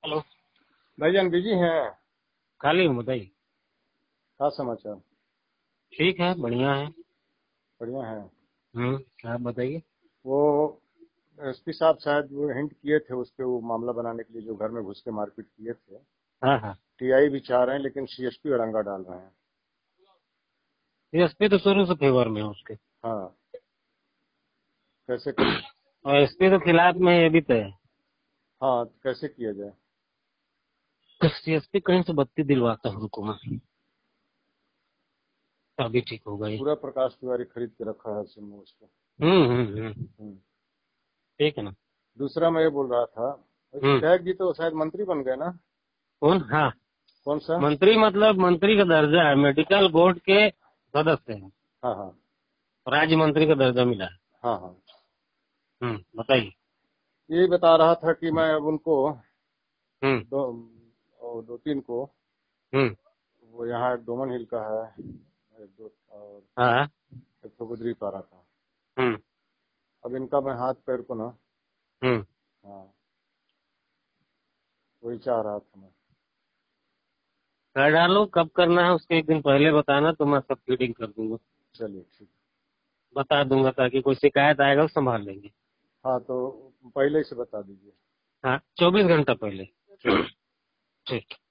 Hello. भाईजान busy हैं? खाली हूँ, बताइए। क्या समाचार? ठीक है, बढ़िया है। बढ़िया है। आप बताइए। वो एसपी साहब शायद वो हिंट किए थे उस पे, वो मामला बनाने के लिए जो घर में घुस के मारपीट किए थे। हाँ हाँ। टीआई भी चाह रहे हैं लेकिन सीएसपी अड़ंगा डाल रहे हैं। एसपी तो शुरू से फेवर में है उसके। हाँ, कैसे करें? और एसपी तो खिलाफ में है, ये भी तय है। हाँ, तो कैसे किया जाए? तो सीएसपी कहीं से बत्ती दिलवाता है उनको मैं, तभी ठीक होगा ये। पूरा प्रकाश तिवारी खरीद के रखा है सिम उस पे। हम्म। हम्म। ठीक है ना। दूसरा मैं ये बोल रहा था, हम्म। विधायक जी तो शायद मंत्री बन गए ना? कौन? हाँ। कौन सा? मंत्री मतलब मंत्री का दर्जा है, मेडिकल बोर्ड के सदस्य हैं। हाँ हाँ। राज्य मंत्री का दर्जा मिला है। हाँ हाँ। बताइए। यही बता रहा था कि मैं अब उनको हम्म। दो, दो तीन को, हम्म। वो यहाँ एक डोमन हिल का है, एक दो और हाँ। एक तो गुजरी पारा था। हम्म। अब इनका मैं हाथ पैर को ना, हम्म। हाँ, वही चाह रहा था मैं। कर डालो, कब करना है उसके एक दिन पहले बताना, तो मैं सब फीडिंग कर दूंगा। चलिए ठीक। बता दूंगा, ताकि कोई शिकायत आएगा तो संभाल लेंगे। हाँ, तो पहले से बता दीजिए। हाँ, 24 घंटा पहले। ठीक। ठीक।